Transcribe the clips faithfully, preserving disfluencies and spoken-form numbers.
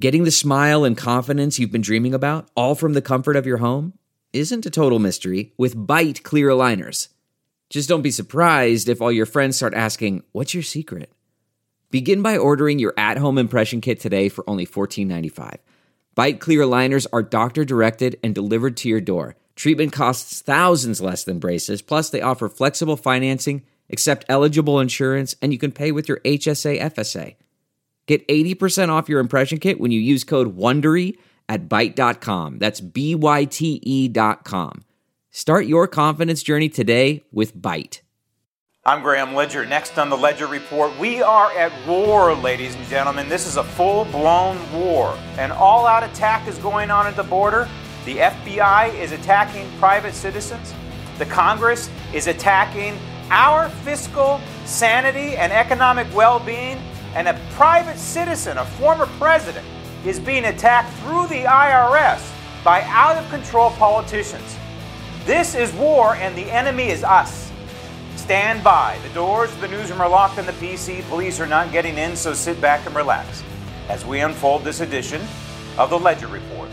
Getting the smile and confidence you've been dreaming about, all from the comfort of your home, isn't a total mystery with Byte clear aligners. Just don't be surprised if all your friends start asking, "What's your secret?" Begin by ordering your at-home impression kit today for only fourteen ninety-five. Byte clear aligners are doctor-directed and delivered to your door. Treatment costs thousands less than braces, plus they offer flexible financing, accept eligible insurance, and you can pay with your H S A F S A. Get eighty percent off your impression kit when you use code WONDERY at byte dot com. That's B Y T E dot com. Start your confidence journey today with Byte. I'm Graham Ledger. Next on the Ledger Report, we are at war, ladies and gentlemen. This is a full-blown war. An all-out attack is going on at the border. The F B I is attacking private citizens. The Congress is attacking our fiscal sanity and economic well-being. And a private citizen, a former president, is being attacked through the I R S by out-of-control politicians. This is war, and the enemy is us. Stand by. The doors of the newsroom are locked on the P C. Police are not getting in, so sit back and relax as we unfold this edition of the Ledger Report.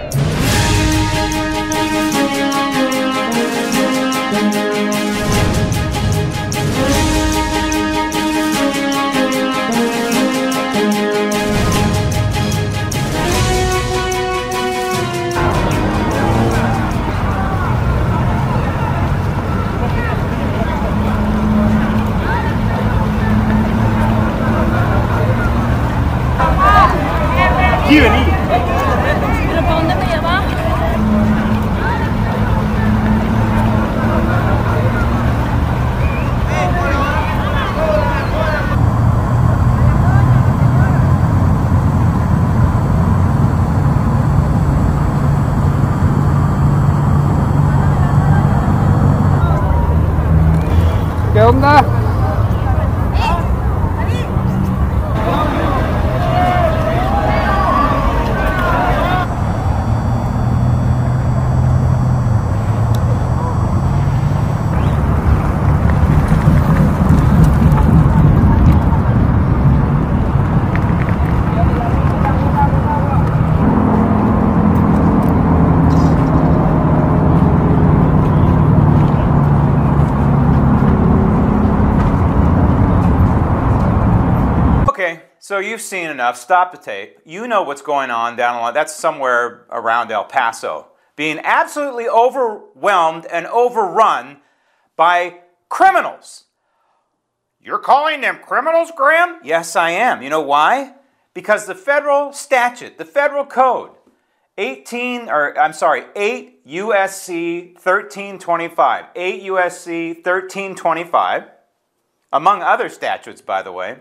¿Pero para dónde me lleva? ¿Qué onda? So you've seen enough. Stop the tape. You know what's going on down the line. That's somewhere around El Paso. Being absolutely overwhelmed and overrun by criminals. You're calling them criminals, Graham? Yes, I am. You know why? Because the federal statute, the federal code, eighteen, or I'm sorry, eight U S C thirteen twenty-five, eight U S C thirteen twenty-five, among other statutes, by the way,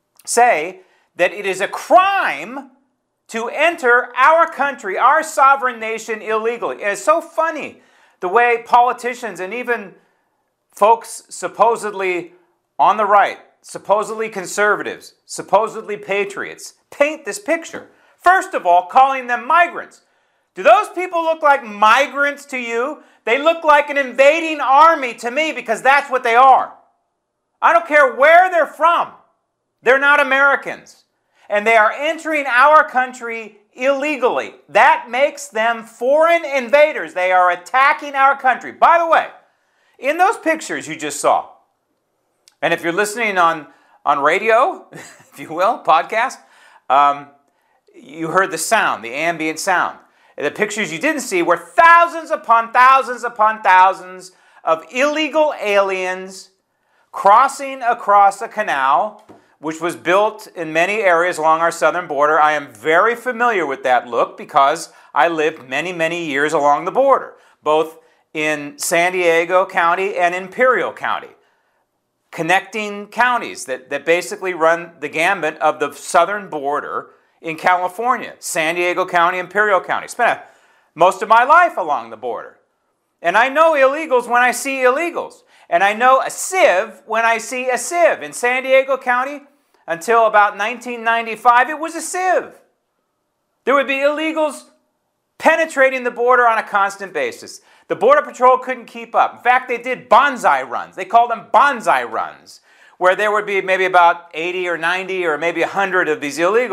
say that it is a crime to enter our country, our sovereign nation, illegally. And it's so funny the way politicians and even folks supposedly on the right, supposedly conservatives, supposedly patriots, paint this picture. First of all, calling them migrants. Do those people look like migrants to you? They look like an invading army to me because that's what they are. I don't care where they're from. They're not Americans. And they are entering our country illegally. That makes them foreign invaders. They are attacking our country. By the way, in those pictures you just saw, and if you're listening on, on radio, if you will, podcast, um, you heard the sound, the ambient sound. The pictures you didn't see were thousands upon thousands upon thousands of illegal aliens crossing across a canal, which was built in many areas along our southern border. I am very familiar with that look because I lived many, many years along the border, both in San Diego County and Imperial County, connecting counties that, that basically run the gambit of the southern border in California, San Diego County, Imperial County. Spent most of my life along the border. And I know illegals when I see illegals. And I know a sieve when I see a sieve. In San Diego County, until about nineteen ninety-five, it was a sieve. There would be illegals penetrating the border on a constant basis. The Border Patrol couldn't keep up. In fact, they did bonsai runs. They called them bonsai runs, where there would be maybe about eighty or ninety or maybe one hundred of these illegals,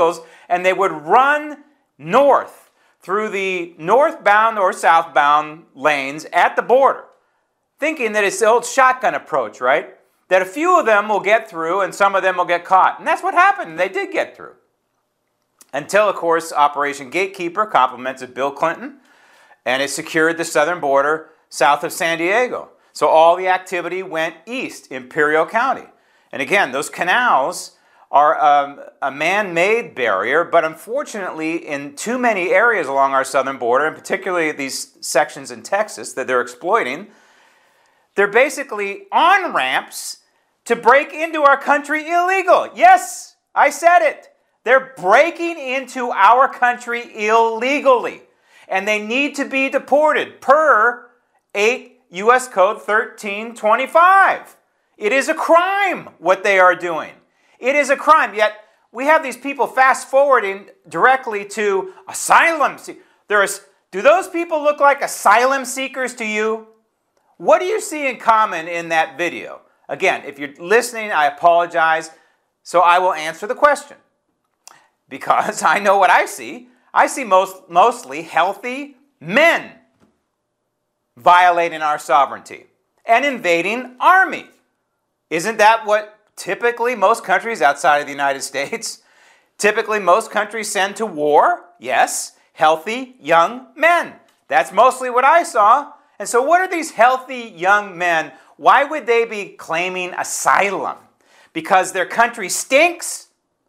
and they would run north through the northbound or southbound lanes at the border, thinking that it's the old shotgun approach, right? That a few of them will get through and some of them will get caught. And that's what happened. They did get through. Until, of course, Operation Gatekeeper complemented Bill Clinton, and it secured the southern border south of San Diego. So all the activity went east, Imperial County. And again, those canals are um, a man-made barrier, but unfortunately in too many areas along our southern border, and particularly these sections in Texas that they're exploiting, they're basically on-ramps to break into our country illegal. Yes, I said it. They're breaking into our country illegally, and they need to be deported per eight U S Code thirteen twenty-five. It is a crime what they are doing. It is a crime, yet we have these people fast-forwarding directly to asylum. There's, do those people look like asylum seekers to you? What do you see in common in that video? Again, if you're listening, I apologize, so I will answer the question. Because I know what I see. I see most, mostly healthy men violating our sovereignty and invading army. Isn't that what typically most countries outside of the United States, typically most countries send to war? Yes, healthy young men. That's mostly what I saw. And so what are these healthy young men? Why would they be claiming asylum? Because their country stinks?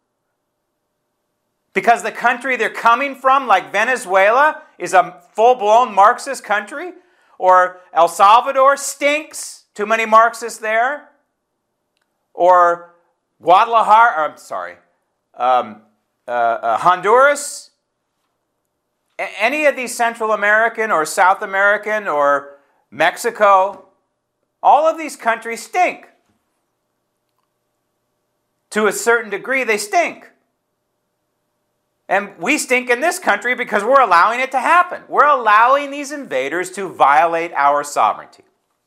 Because the country they're coming from, like Venezuela, is a full-blown Marxist country? Or El Salvador stinks? Too many Marxists there? Or Guadalajara, or, I'm sorry, um, uh, uh, Honduras? A- any of these Central American or South American or Mexico, all of these countries stink. To a certain degree, they stink. And we stink in this country because we're allowing it to happen. We're allowing these invaders to violate our sovereignty.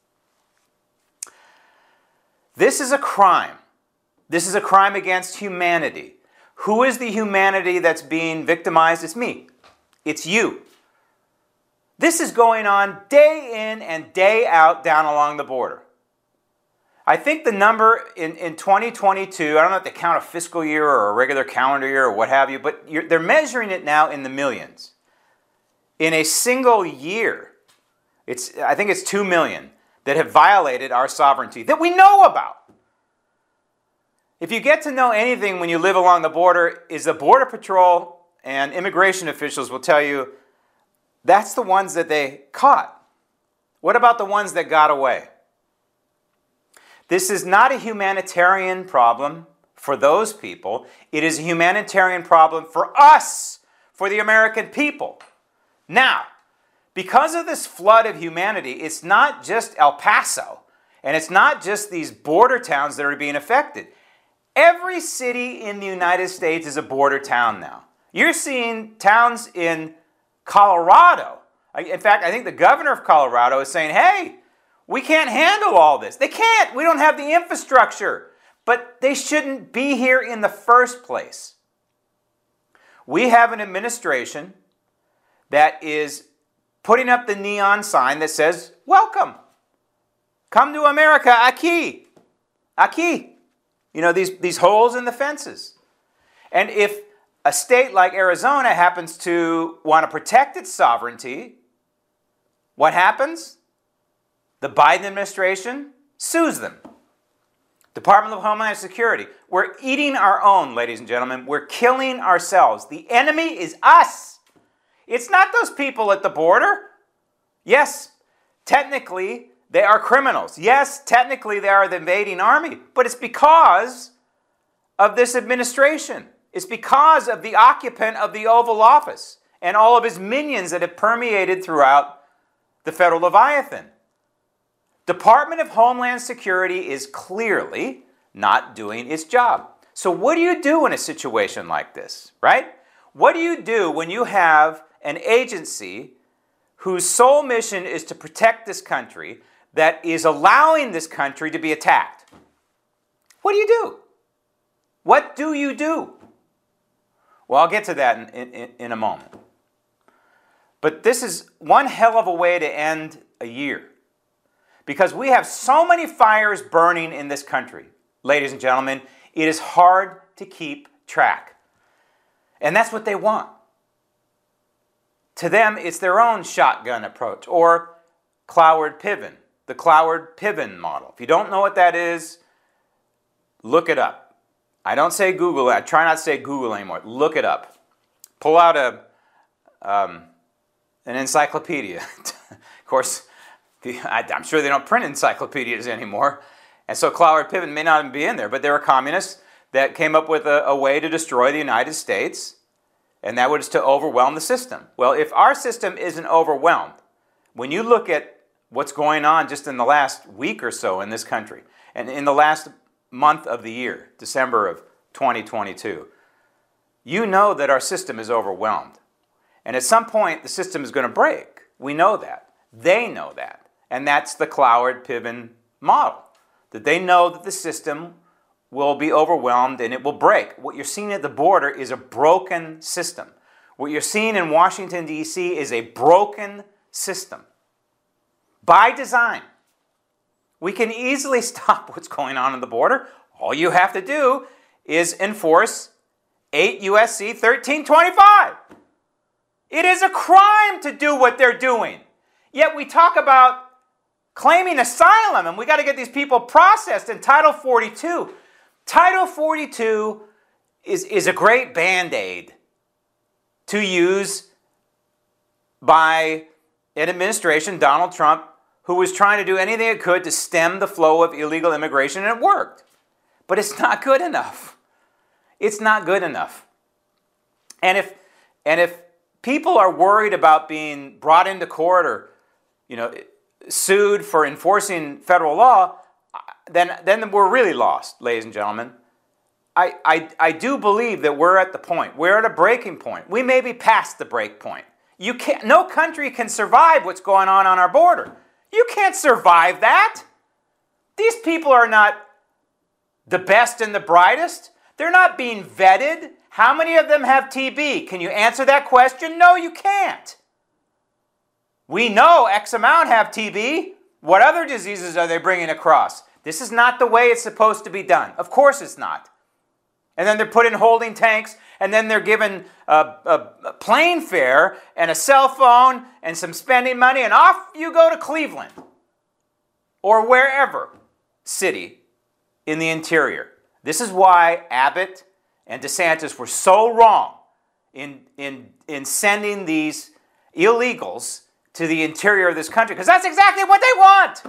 This is a crime. This is a crime against humanity. Who is the humanity that's being victimized? It's me. It's you. This is going on day in and day out down along the border. I think the number in, in twenty twenty-two, I don't know if they count a fiscal year or a regular calendar year or what have you, but you're, they're measuring it now in the millions. In a single year, it's I think it's two million that have violated our sovereignty that we know about. If you get to know anything when you live along the border, is the Border Patrol and immigration officials will tell you that's the ones that they caught. What about the ones that got away? This is not a humanitarian problem for those people. It is a humanitarian problem for us, for the American people. Now, because of this flood of humanity, it's not just El Paso, and it's not just these border towns that are being affected. Every city in the United States is a border town now. You're seeing towns in Colorado. In fact, I think the governor of Colorado is saying, hey, we can't handle all this. They can't. We don't have the infrastructure. But they shouldn't be here in the first place. We have an administration that is putting up the neon sign that says, welcome. Come to America, aquí. Aquí. You know, these, these holes in the fences. And if a state like Arizona happens to want to protect its sovereignty, what happens? The Biden administration sues them. Department of Homeland Security. We're eating our own, ladies and gentlemen. We're killing ourselves. The enemy is us. It's not those people at the border. Yes, technically, they are criminals. Yes, technically, they are the invading army. But it's because of this administration. It's because of the occupant of the Oval Office and all of his minions that have permeated throughout the federal Leviathan. Department of Homeland Security is clearly not doing its job. So what do you do in a situation like this, right? What do you do when you have an agency whose sole mission is to protect this country that is allowing this country to be attacked? What do you do? What do you do? Well, I'll get to that in, in, in a moment. But this is one hell of a way to end a year, because we have so many fires burning in this country, ladies and gentlemen, it is hard to keep track. And that's what they want. To them, it's their own shotgun approach, or Cloward-Piven, the Cloward-Piven model. If you don't know what that is, look it up. I don't say Google it. I try not to say Google anymore. Look it up. Pull out a um, an encyclopedia. Of course, the, I, I'm sure they don't print encyclopedias anymore. And so Cloward-Piven may not even be in there, but there were communists that came up with a, a way to destroy the United States, and that was to overwhelm the system. Well, if our system isn't overwhelmed, when you look at what's going on just in the last week or so in this country, and in the last month of the year, December of twenty twenty-two, you know that our system is overwhelmed. And at some point, the system is going to break. We know that. They know that. And that's the Cloward-Piven model, that they know that the system will be overwhelmed and it will break. What you're seeing at the border is a broken system. What you're seeing in Washington, D C is a broken system. By design. We can easily stop what's going on at the border. All you have to do is enforce eight U S C thirteen twenty-five. It is a crime to do what they're doing. Yet we talk about claiming asylum, and we got to get these people processed in Title forty-two. Title forty-two is, is a great Band-Aid to use by an administration, Donald Trump, who was trying to do anything it could to stem the flow of illegal immigration, and it worked. But it's not good enough. It's not good enough. And if and if people are worried about being brought into court or, you know, sued for enforcing federal law, then then we're really lost, ladies and gentlemen. I, I, I do believe that we're at the point. We're at a breaking point. We may be past the break point. You can't. No country can survive what's going on on our border. You can't survive that. These people are not the best and the brightest. They're not being vetted. How many of them have T B? Can you answer that question? No, you can't. We know X amount have T B. What other diseases are they bringing across? This is not the way it's supposed to be done. Of course it's not. And then they're put in holding tanks, and then they're given a, a, a plane fare and a cell phone and some spending money, and off you go to Cleveland or wherever city in the interior. This is why Abbott and DeSantis were so wrong in, in, in sending these illegals to the interior of this country, because that's exactly what they want.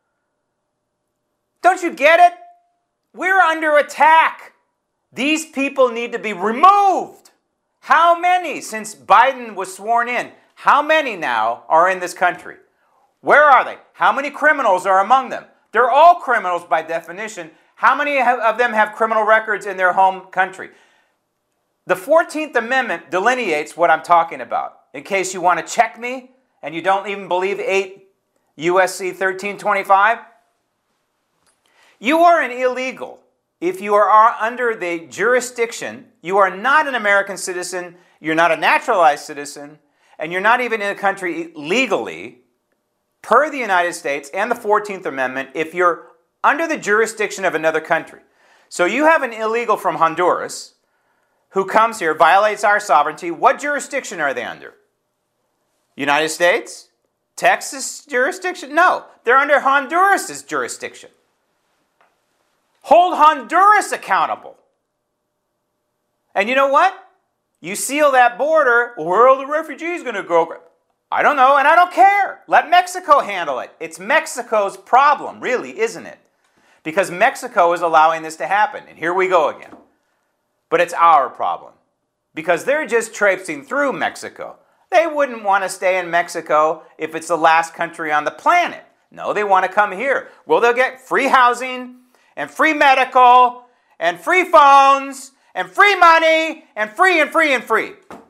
Don't you get it? We're under attack. These people need to be removed. How many, since Biden was sworn in, how many now are in this country? Where are they? How many criminals are among them? They're all criminals by definition. How many of them have criminal records in their home country? The fourteenth Amendment delineates what I'm talking about. In case you want to check me and you don't even believe eight U S C thirteen twenty-five, you are an illegal. If you are under the jurisdiction, you are not an American citizen, you're not a naturalized citizen, and you're not even in a country legally, per the United States and the fourteenth Amendment, if you're under the jurisdiction of another country. So you have an illegal from Honduras who comes here, violates our sovereignty. What jurisdiction are they under? United States? Texas jurisdiction? No, they're under Honduras' jurisdiction. Hold Honduras accountable. And you know what? You seal that border, where are the refugees going to go? I don't know, and I don't care. Let Mexico handle it. It's Mexico's problem, really, isn't it? Because Mexico is allowing this to happen. And here we go again. But it's our problem. Because they're just traipsing through Mexico. They wouldn't want to stay in Mexico if it's the last country on the planet. No, they want to come here. Well, they'll get free housing, and free medical, and free phones, and free money, and free and free and free.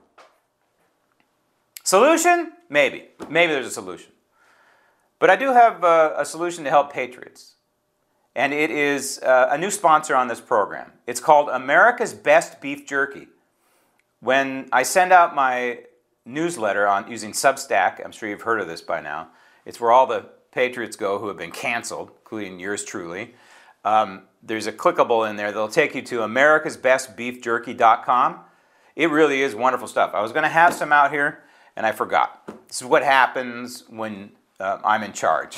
Solution? Maybe. Maybe there's a solution. But I do have a, a solution to help patriots. And it is uh, a new sponsor on this program. It's called America's Best Beef Jerky. when I send out my newsletter on using Substack, I'm sure you've heard of this by now. It's where all the patriots go who have been canceled, including yours truly. Um, there's a clickable in there that'll take you to americas best beef jerky dot com. It really is wonderful stuff. I was going to have some out here, and I forgot. This is what happens when uh, I'm in charge.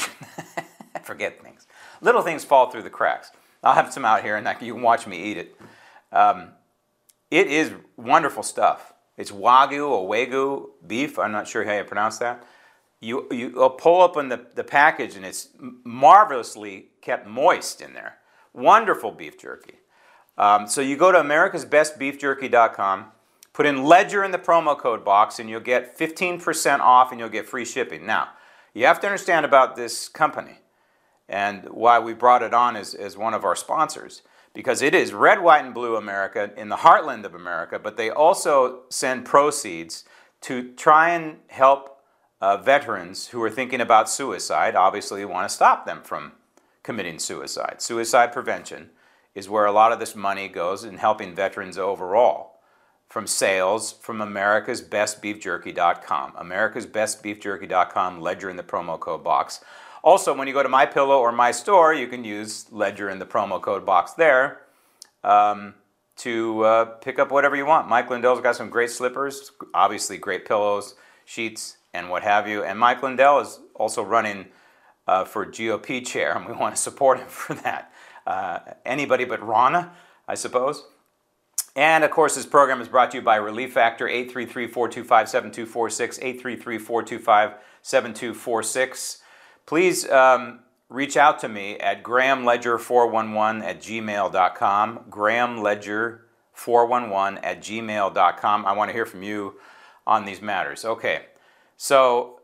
I forget things. Little things fall through the cracks. I'll have some out here, and you can watch me eat it. Um, it is wonderful stuff. It's Wagyu or Wagyu beef. I'm not sure how you pronounce that. You you pull open the, the package, and it's marvelously kept moist in there. Wonderful beef jerky. Um, so you go to americas best beef jerky dot com, put in Ledger in the promo code box, and you'll get fifteen percent off, and you'll get free shipping. Now, you have to understand about this company and why we brought it on as, as one of our sponsors, because it is red, white, and blue America in the heartland of America, but they also send proceeds to try and help Uh, veterans who are thinking about suicide. Obviously, we want to stop them from committing suicide. Suicide prevention is where a lot of this money goes in helping veterans overall, from sales from americas best beef jerky dot com. americas best beef jerky dot com, Ledger in the promo code box. Also, when you go to MyPillow or my store, you can use Ledger in the promo code box there um, to uh, pick up whatever you want. Mike Lindell's got some great slippers, obviously great pillows, sheets, and what have you. And Mike Lindell is also running uh, for G O P chair, and we want to support him for that. Uh, anybody but Ronna, I suppose. And, of course, this program is brought to you by Relief Factor, eight three three, four two five, seven two four six, eight three three, four two five, seven two four six. Please um, reach out to me at graham ledger four one one at gmail dot com, graham ledger four one one at gmail dot com. I want to hear from you on these matters. Okay. So,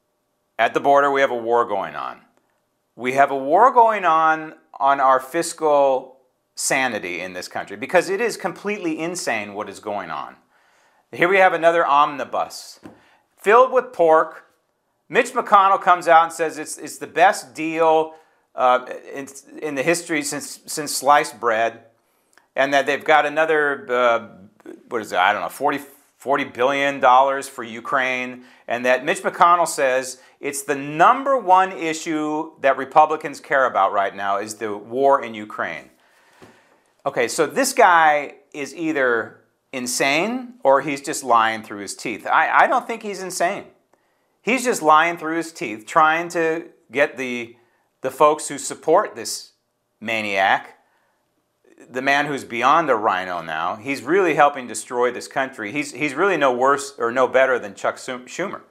at the border, we have a war going on. We have a war going on on our fiscal sanity in this country because it is completely insane what is going on. Here we have another omnibus filled with pork. Mitch McConnell comes out and says it's it's the best deal uh, in, in the history since since sliced bread, and that they've got another, uh, what is it, I don't know, forty, forty billion dollars for Ukraine, and that Mitch McConnell says it's the number one issue that Republicans care about right now is the war in Ukraine. Okay, so this guy is either insane or he's just lying through his teeth. I, I don't think he's insane. He's just lying through his teeth, trying to get the, the folks who support this maniac, the man who's beyond a rhino now. He's really helping destroy this country. He's, he's really no worse or no better than Chuck Schumer.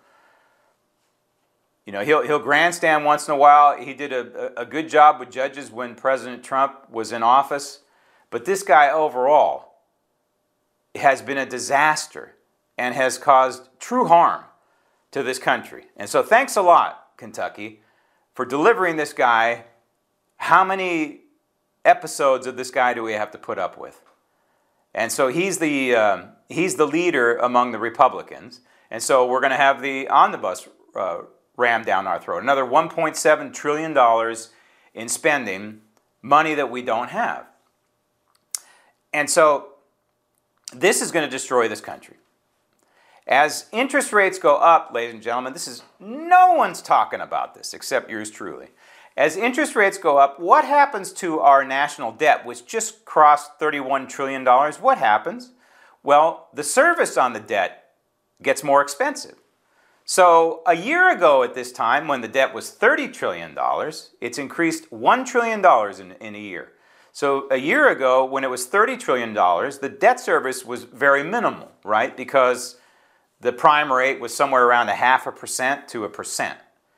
You know, he'll, he'll grandstand once in a while. He did a, a good job with judges when President Trump was in office. But this guy overall has been a disaster and has caused true harm to this country. And so thanks a lot, Kentucky, for delivering this guy. How many episodes of this guy do we have to put up with? And so he's the, um, he's the leader among the Republicans. And so we're going to have the omnibus uh, rammed down our throat. Another one point seven trillion dollars in spending, money that we don't have. And so this is going to destroy this country. As interest rates go up, ladies and gentlemen, this is, no one's talking about this except yours truly. As interest rates go up, what happens to our national debt, which just crossed thirty-one trillion dollars? What happens? Well, the service on the debt gets more expensive. So a year ago at this time, when the debt was thirty trillion dollars, it's increased one trillion dollars in, in a year. So a year ago, when it was thirty trillion dollars, the debt service was very minimal, right? Because the prime rate was somewhere around a half a percent to a percent.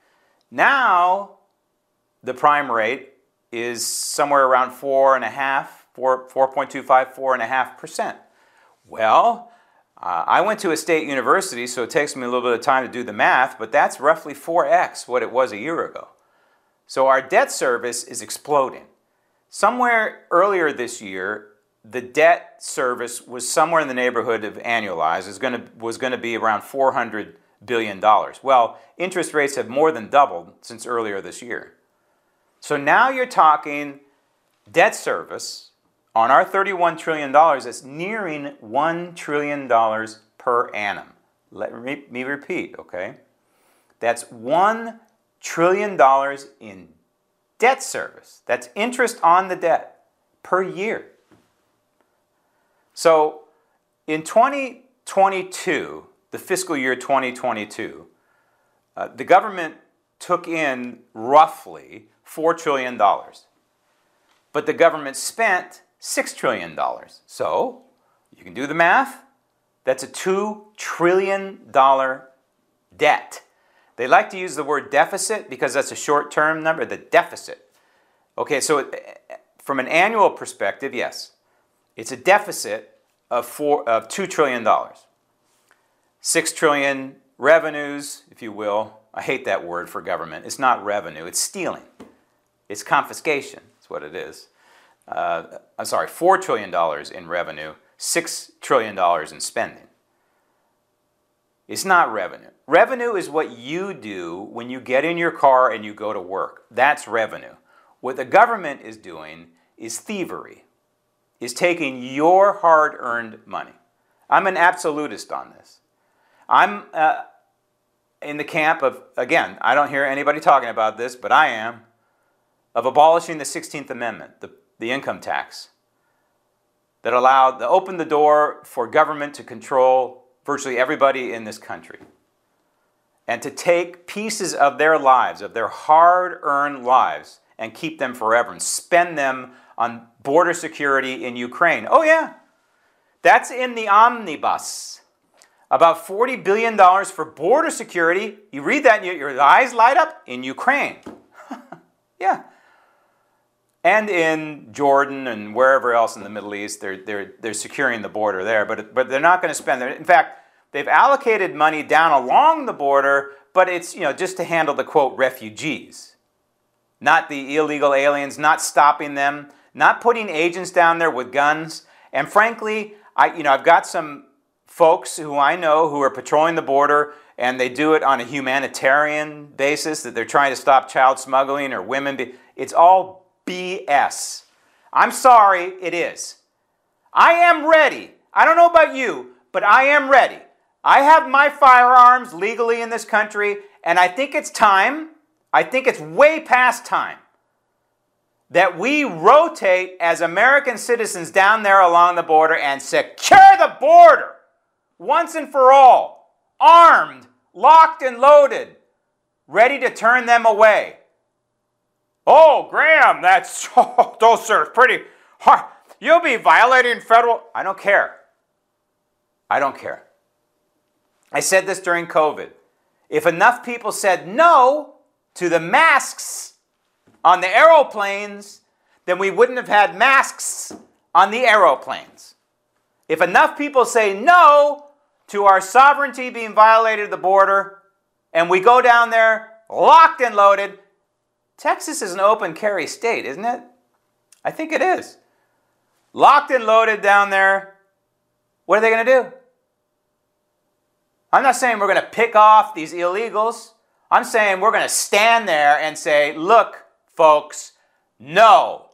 Now, the prime rate is somewhere around four and a half, four, four point two five, four and a half percent. Well, uh, I went to a state university, so it takes me a little bit of time to do the math, but that's roughly four x what it was a year ago. So our debt service is exploding. Somewhere earlier this year, the debt service was somewhere in the neighborhood of annualized, is going to, was going to be around four hundred billion dollars. Well, interest rates have more than doubled since earlier this year. So now you're talking debt service On our thirty-one trillion dollars, it's nearing one trillion dollars per annum. Let me repeat, okay? That's one trillion dollars in debt service. That's interest on the debt per year. So in twenty twenty-two, the fiscal year twenty twenty-two, uh, the government took in roughly four trillion dollars. But the government spent six trillion dollars. So you can do the math. That's a two trillion dollars debt. They like to use the word deficit because that's a short-term number, the deficit. Okay, so from an annual perspective, yes, it's a deficit of, four, of two trillion dollars. six trillion dollars revenues, if you will. I hate that word for government. It's not revenue, it's stealing. It's confiscation, that's what it is. Uh, I'm sorry, four trillion dollars in revenue, six trillion dollars in spending. It's not revenue. Revenue is what you do when you get in your car and you go to work. That's revenue. What the government is doing is thievery, is taking your hard-earned money. I'm an absolutist on this. I'm uh, in the camp of, again, I don't hear anybody talking about this, but I am, of abolishing the sixteenth Amendment, the, the income tax, that allowed, that opened the door for government to control virtually everybody in this country and to take pieces of their lives, of their hard-earned lives, and keep them forever and spend them on border security in Ukraine. Oh yeah, that's in the omnibus. About forty billion dollars for border security. You read that and your eyes light up. In Ukraine. Yeah. And in Jordan and wherever else in the Middle East, they're, they're, they're securing the border there. But, but they're not going to spend it. In fact, they've allocated money down along the border, but it's, you know, just to handle the, quote, refugees. Not the illegal aliens, not stopping them, not putting agents down there with guns. And frankly, I, you know, I've got some folks who I know who are patrolling the border, and they do it on a humanitarian basis, that they're trying to stop child smuggling or women. Be- it's all B S. I'm sorry, it is. I am ready. I don't know about you, but I am ready. I have my firearms legally in this country, and I think it's time, I think it's way past time, that we rotate as American citizens down there along the border and secure the border once and for all, armed, locked and loaded, ready to turn them away. Oh, Graham, that's, oh, those are pretty hard. You'll be violating federal... I don't care. I don't care. I said this during COVID. If enough people said no to the masks on the aeroplanes, then we wouldn't have had masks on the aeroplanes. If enough people say no to our sovereignty being violated at the border, and we go down there locked and loaded... Texas is an open carry state, isn't it? I think it is. Locked and loaded down there. What are they going to do? I'm not saying we're going to pick off these illegals. I'm saying we're going to stand there and say, look, folks, no.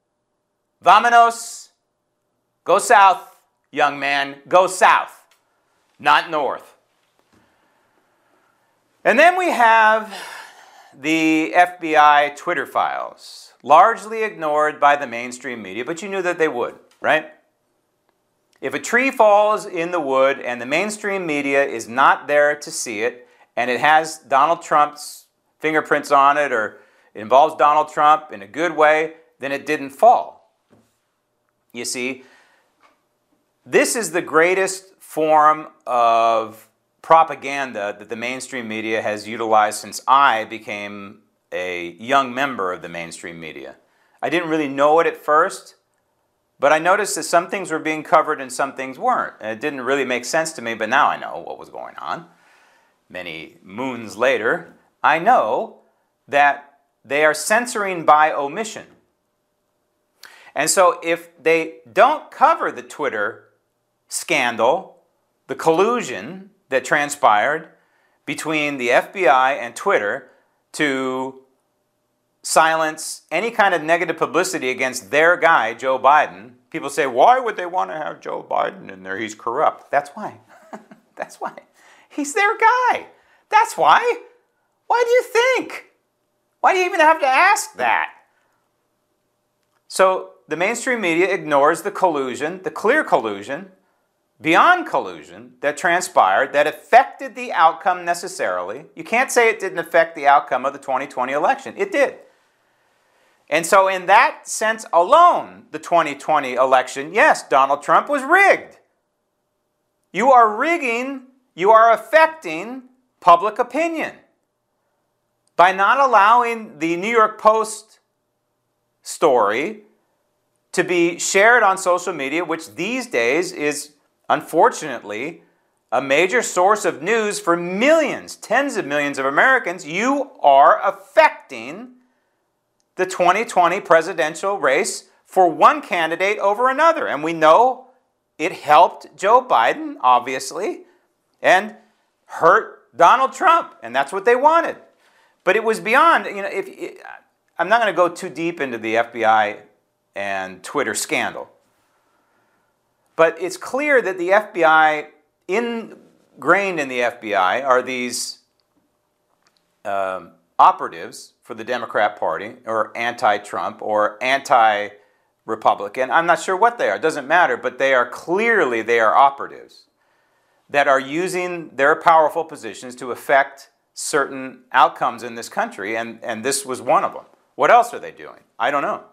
Vámonos. Go south, young man. Go south, not north. And then we have the F B I Twitter files, largely ignored by the mainstream media, but you knew that they would, right? If a tree falls in the wood and the mainstream media is not there to see it, and it has Donald Trump's fingerprints on it, or it involves Donald Trump in a good way, then it didn't fall. You see, this is the greatest form of propaganda that the mainstream media has utilized since I became a young member of the mainstream media. I didn't really know it at first, but I noticed that some things were being covered and some things weren't. And it didn't really make sense to me, but now I know what was going on. Many moons later, I know that they are censoring by omission. And so if they don't cover the Twitter scandal, the collusion that transpired between the F B I and Twitter to silence any kind of negative publicity against their guy, Joe Biden, people say, why would they want to have Joe Biden in there? He's corrupt. That's why. That's why. He's their guy. That's why. Why do you think? Why do you even have to ask that? So the mainstream media ignores the collusion, the clear collusion, beyond collusion, that transpired, that affected the outcome necessarily. You can't say it didn't affect the outcome of the twenty twenty election. It did. And so in that sense alone, the twenty twenty election, yes, Donald Trump was rigged. You are rigging, you are affecting public opinion by not allowing the New York Post story to be shared on social media, which these days is, unfortunately, a major source of news for millions, tens of millions of Americans. You are affecting the twenty twenty presidential race for one candidate over another. And we know it helped Joe Biden, obviously, and hurt Donald Trump. And that's what they wanted. But it was beyond, you know, if it, I'm not going to go too deep into the F B I and Twitter scandal. But it's clear that the F B I, ingrained in the F B I, are these um, operatives for the Democrat Party, or anti-Trump, or anti-Republican. I'm not sure what they are. It doesn't matter. But they are clearly, they are operatives that are using their powerful positions to affect certain outcomes in this country, and, and this was one of them. What else are they doing? I don't know.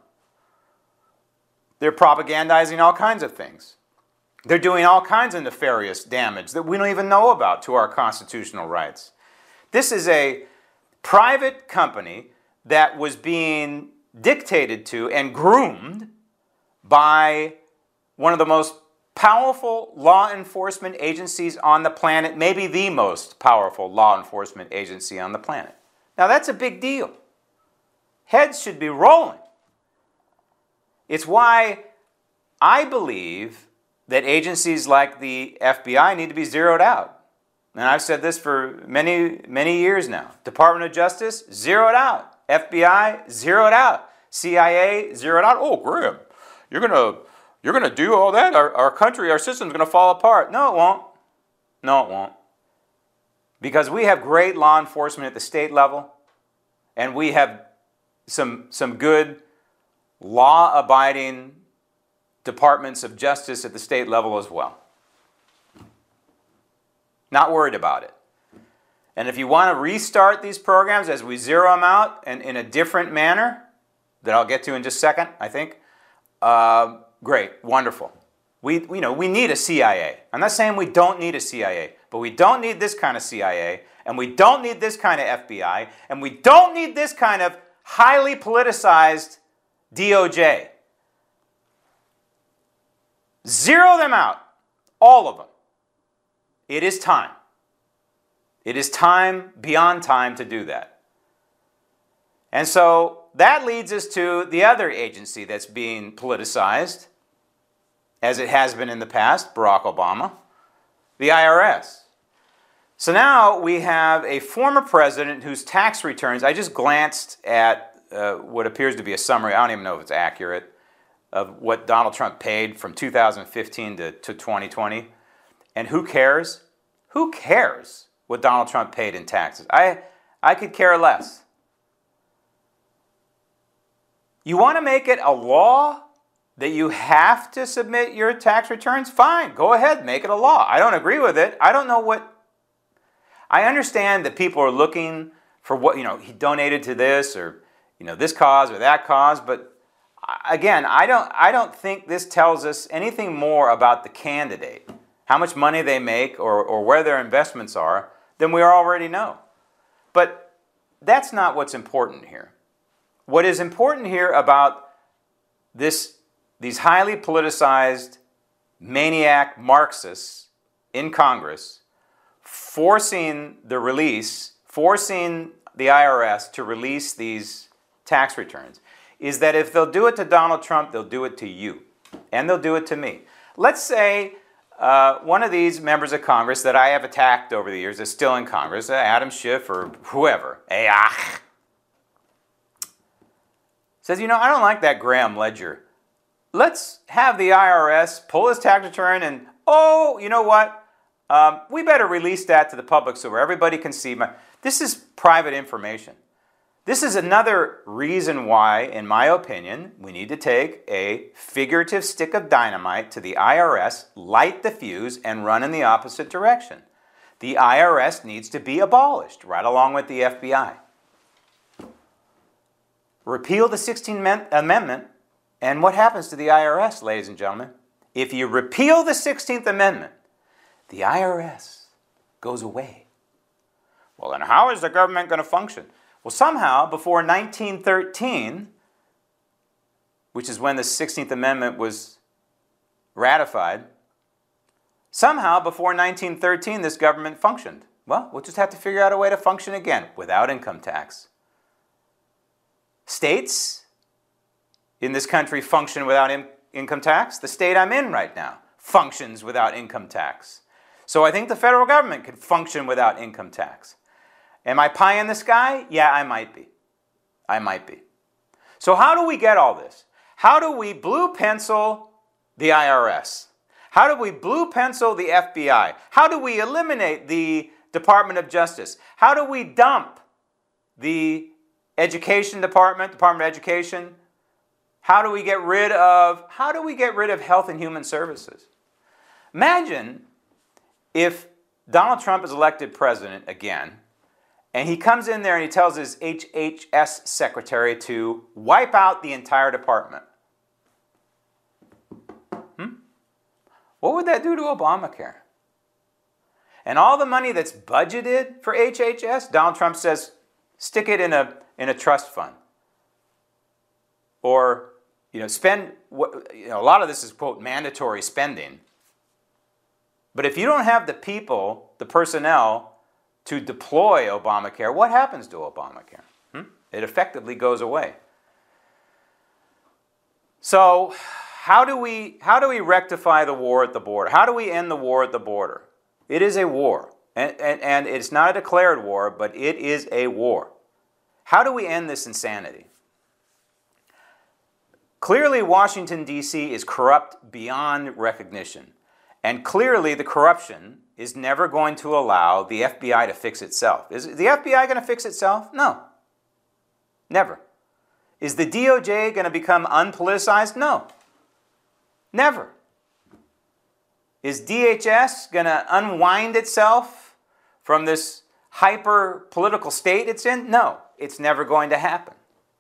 They're propagandizing all kinds of things. They're doing all kinds of nefarious damage that we don't even know about to our constitutional rights. This is a private company that was being dictated to and groomed by one of the most powerful law enforcement agencies on the planet, maybe the most powerful law enforcement agency on the planet. Now that's a big deal. Heads should be rolling. It's why I believe that agencies like the F B I need to be zeroed out. And I've said this for many, many years now. Department of Justice, zeroed out. F B I, zeroed out. C I A, zeroed out. Oh, Graham, you're gonna you're gonna do all that? Our, our country, our system's gonna fall apart. No, it won't. No, it won't. Because we have great law enforcement at the state level, and we have some some good law-abiding departments of justice at the state level as well. Not worried about it. And if you want to restart these programs as we zero them out and in a different manner, that I'll get to in just a second, I think, uh, great, wonderful. We, you know, we need a C I A. I'm not saying we don't need a C I A, but we don't need this kind of C I A, and we don't need this kind of F B I, and we don't need this kind of highly politicized D O J. Zero them out. All of them. It is time. It is time, beyond time, to do that. And so that leads us to the other agency that's being politicized, as it has been in the past, Barack Obama, the I R S. So now we have a former president whose tax returns, I just glanced at uh, what appears to be a summary, I don't even know if it's accurate, of what Donald Trump paid from two thousand fifteen to, to twenty twenty. And who cares? Who cares what Donald Trump paid in taxes? I, I could care less. You want to make it a law that you have to submit your tax returns? Fine, go ahead, make it a law. I don't agree with it. I don't know what... I understand that people are looking for what, you know, he donated to this or, you know, this cause or that cause, but again, I don't, I don't think this tells us anything more about the candidate, how much money they make or, or where their investments are, than we already know. But that's not what's important here. What is important here about this, these highly politicized maniac Marxists in Congress forcing the release, forcing the I R S to release these tax returns, is that if they'll do it to Donald Trump, they'll do it to you. And they'll do it to me. Let's say uh, one of these members of Congress that I have attacked over the years is still in Congress, uh, Adam Schiff or whoever, Ayach, says, you know, I don't like that Graham Ledger let's have the I R S pull his tax return and, oh, you know what? Um, we better release that to the public so everybody can see. My, this is private information. This is another reason why, in my opinion, we need to take a figurative stick of dynamite to the I R S, light the fuse, and run in the opposite direction. The I R S needs to be abolished, right along with the F B I. Repeal the sixteenth Amendment, and what happens to the I R S, ladies and gentlemen? If you repeal the sixteenth Amendment, the I R S goes away. Well, then how is the government going to function? Well, somehow, before nineteen thirteen, which is when the sixteenth Amendment was ratified, somehow before nineteen thirteen, this government functioned. Well, we'll just have to figure out a way to function again without income tax. States in this country function without in- income tax. The state I'm in right now functions without income tax. So I think the federal government could function without income tax. Am I pie in the sky? Yeah, I might be. I might be. So how do we get all this? How do we blue pencil the I R S? How do we blue pencil the F B I? How do we eliminate the Department of Justice? How do we dump the Education Department, Department of Education? How do we get rid of, how do we get rid of Health and Human Services? Imagine if Donald Trump is elected president again, and he comes in there and he tells his H H S secretary to wipe out the entire department. Hmm? What would that do to Obamacare? And all the money that's budgeted for H H S, Donald Trump says, stick it in a, in a trust fund. Or, you know, spend, you know, a lot of this is, quote, mandatory spending. But if you don't have the people, the personnel, to deploy Obamacare, what happens to Obamacare? Hmm? It effectively goes away. So how do we, how do we rectify the war at the border? How do we end the war at the border? It is a war. And, and, and it's not a declared war, but it is a war. How do we end this insanity? Clearly, Washington, D C is corrupt beyond recognition. And clearly, the corruption is never going to allow the F B I to fix itself. Is the F B I going to fix itself? No. Never. Is the D O J going to become unpoliticized? No. Never. Is D H S going to unwind itself from this hyper-political state it's in? No. It's never going to happen.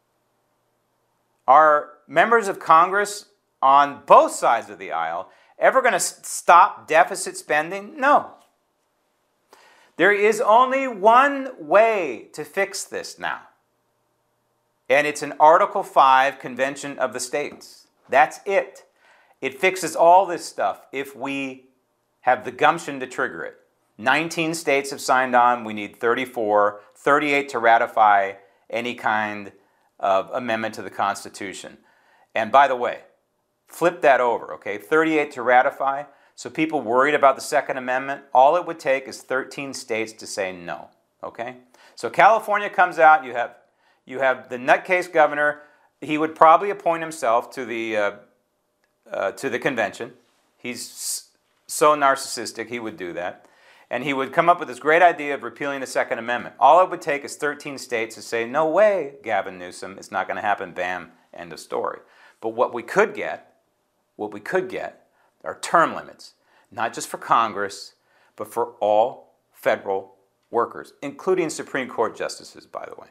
Are members of Congress on both sides of the aisle ever going to stop deficit spending? No. There is only one way to fix this now. And it's an Article five Convention of the States. That's it. It fixes all this stuff if we have the gumption to trigger it. nineteen states have signed on. We need thirty-four, thirty-eight to ratify any kind of amendment to the Constitution. And by the way, flip that over, okay? thirty-eight to ratify. So people worried about the Second Amendment, all it would take is thirteen states to say no, okay? So California comes out, you have you have the nutcase governor. He would probably appoint himself to the uh, uh, to the convention. He's so narcissistic, he would do that. And he would come up with this great idea of repealing the Second Amendment. All it would take is thirteen states to say, no way, Gavin Newsom, it's not going to happen, bam, end of story. But what we could get, what we could get are term limits, not just for Congress, but for all federal workers, including Supreme Court justices, by the way.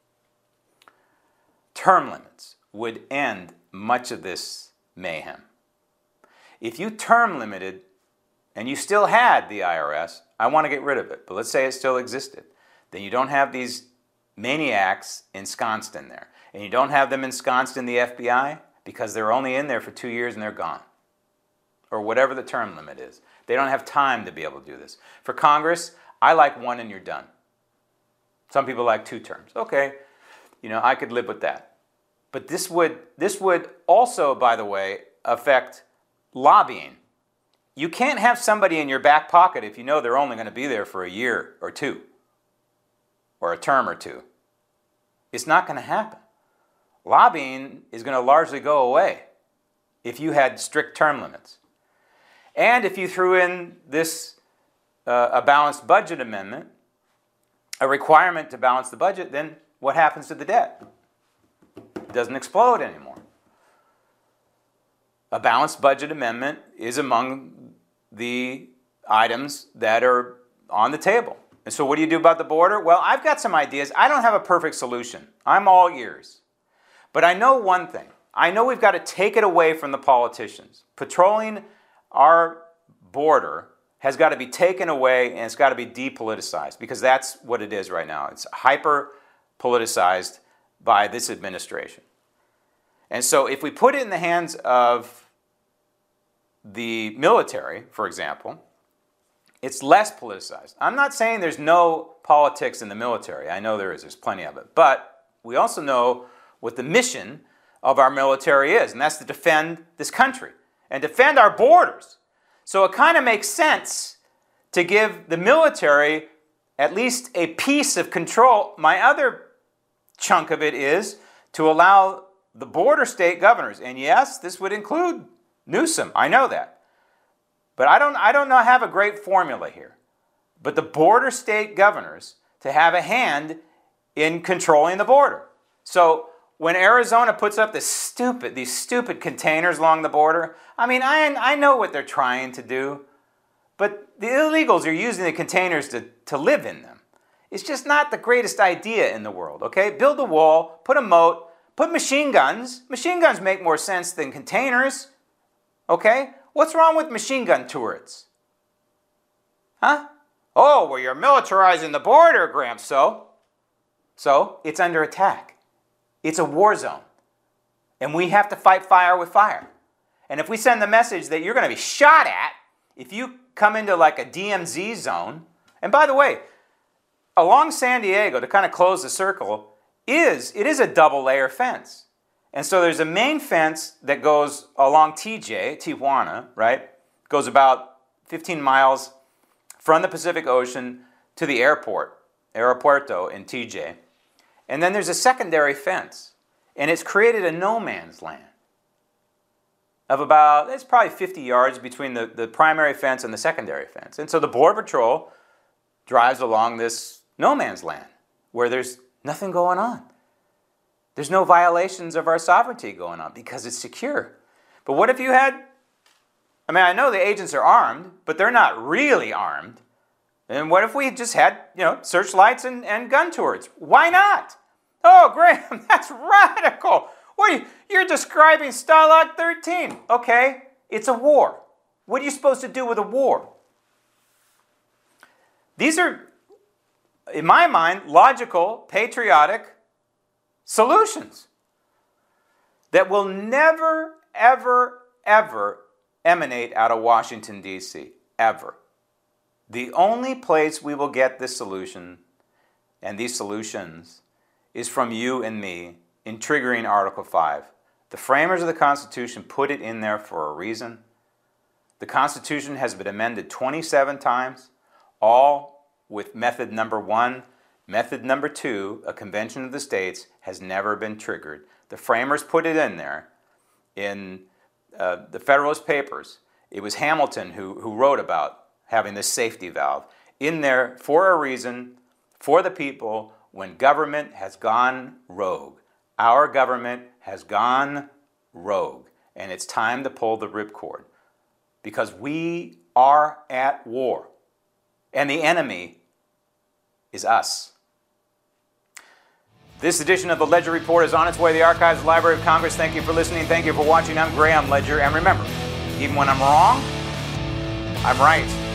Term limits would end much of this mayhem. If you term limited and you still had the I R S, I want to get rid of it, but let's say it still existed, then you don't have these maniacs ensconced in there. And you don't have them ensconced in the F B I because they're only in there for two years and they're gone. Or whatever the term limit is. They don't have time to be able to do this. For Congress, I like one and you're done. Some people like two terms. Okay, you know, I could live with that. But this would, this would also, by the way, affect lobbying. You can't have somebody in your back pocket if you know they're only going to be there for a year or two, or a term or two. It's not going to happen. Lobbying is going to largely go away if you had strict term limits. And if you threw in this, uh, a balanced budget amendment, a requirement to balance the budget, then what happens to the debt? It doesn't explode anymore. A balanced budget amendment is among the items that are on the table. And so what do you do about the border? Well, I've got some ideas. I don't have a perfect solution. I'm all ears. But I know one thing. I know we've got to take it away from the politicians. Patrolling our border has got to be taken away, and it's got to be depoliticized, because that's what it is right now. It's hyper-politicized by this administration. And so if we put it in the hands of the military, for example, it's less politicized. I'm not saying there's no politics in the military. I know there is. There's plenty of it. But we also know what the mission of our military is, and that's to defend this country and defend our borders. So it kind of makes sense to give the military at least a piece of control. My other chunk of it is to allow the border state governors, and yes, this would include Newsom, I know that. But I don't, I don't know, have a great formula here. But the border state governors to have a hand in controlling the border. So when Arizona puts up this stupid, these stupid containers along the border, I mean, I, I know what they're trying to do, but the illegals are using the containers to, to live in them. It's just not the greatest idea in the world, okay? Build a wall, put a moat, put machine guns. Machine guns make more sense than containers, okay? What's wrong with machine gun turrets? Huh? Oh, well, you're militarizing the border, Gramps. So? So, it's under attack. It's a war zone. And we have to fight fire with fire. And if we send the message that you're going to be shot at if you come into like a D M Z zone, and by the way, along San Diego, to kind of close the circle, is it is a double layer fence. And so there's a main fence that goes along T J, Tijuana, right? Goes about fifteen miles from the Pacific Ocean to the airport, Aeropuerto in T J. And then there's a secondary fence, and it's created a no man's land of about, it's probably fifty yards between the, the primary fence and the secondary fence. And so the Border Patrol drives along this no man's land where there's nothing going on. There's no violations of our sovereignty going on because it's secure. But what if you had, I mean, I know the agents are armed, but they're not really armed. And what if we just had, you know, searchlights and, and gun turrets? Why not? Oh, Graham, that's radical. What are you, you're describing Stalag thirteen. Okay, it's a war. What are you supposed to do with a war? These are, in my mind, logical, patriotic solutions that will never, ever, ever emanate out of Washington, D C, ever. The only place we will get this solution and these solutions is from you and me in triggering Article five. The framers of the Constitution put it in there for a reason. The Constitution has been amended twenty-seven times, all with method number one. Method number two, a convention of the states, has never been triggered. The framers put it in there in uh, the Federalist Papers. It was Hamilton who, who wrote about having this safety valve in there for a reason, for the people, when government has gone rogue. Our government has gone rogue, and it's time to pull the ripcord because we are at war, and the enemy is us. This edition of the Ledger Report is on its way to the Archives of the Library of Congress. Thank you for listening. Thank you for watching. I'm Graham Ledger, and remember, even when I'm wrong, I'm right.